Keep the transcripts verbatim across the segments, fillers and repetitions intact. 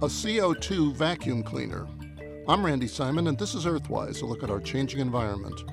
a C O two vacuum cleaner. I'm Randy Simon, and this is Earthwise, a look at our changing environment.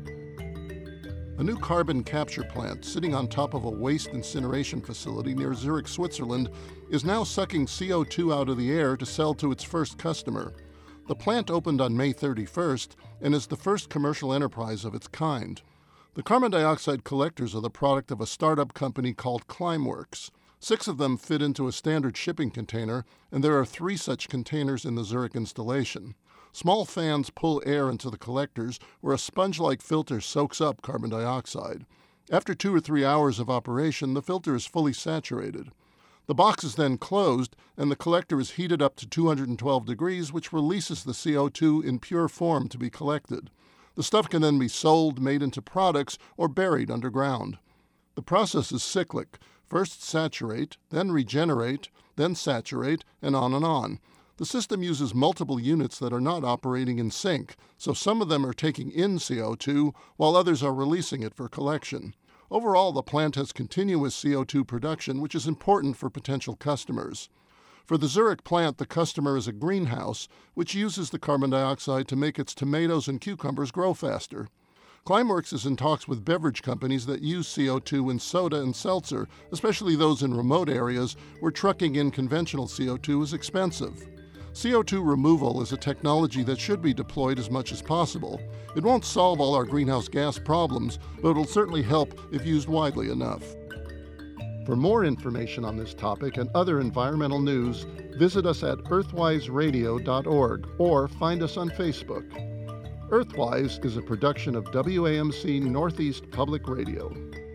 A new carbon capture plant sitting on top of a waste incineration facility near Zurich, Switzerland, is now sucking C O two out of the air to sell to its first customer. The plant opened on May thirty-first and is the first commercial enterprise of its kind. The carbon dioxide collectors are the product of a startup company called Climeworks. Six of them fit into a standard shipping container, and there are three such containers in the Zurich installation. Small fans pull air into the collectors, where a sponge-like filter soaks up carbon dioxide. After two or three hours of operation, the filter is fully saturated. The box is then closed, and the collector is heated up to two hundred twelve degrees, which releases the C O two in pure form to be collected. The stuff can then be sold, made into products, or buried underground. The process is cyclic. First saturate, then regenerate, then saturate, and on and on. The system uses multiple units that are not operating in sync, so some of them are taking in C O two while others are releasing it for collection. Overall, the plant has continuous C O two production, which is important for potential customers. For the Zurich plant, the customer is a greenhouse, which uses the carbon dioxide to make its tomatoes and cucumbers grow faster. Climeworks is in talks with beverage companies that use C O two in soda and seltzer, especially those in remote areas where trucking in conventional C O two is expensive. C O two removal is a technology that should be deployed as much as possible. It won't solve all our greenhouse gas problems, but it'll certainly help if used widely enough. For more information on this topic and other environmental news, visit us at earthwise radio dot org or find us on Facebook. Earthwise is a production of W A M C Northeast Public Radio.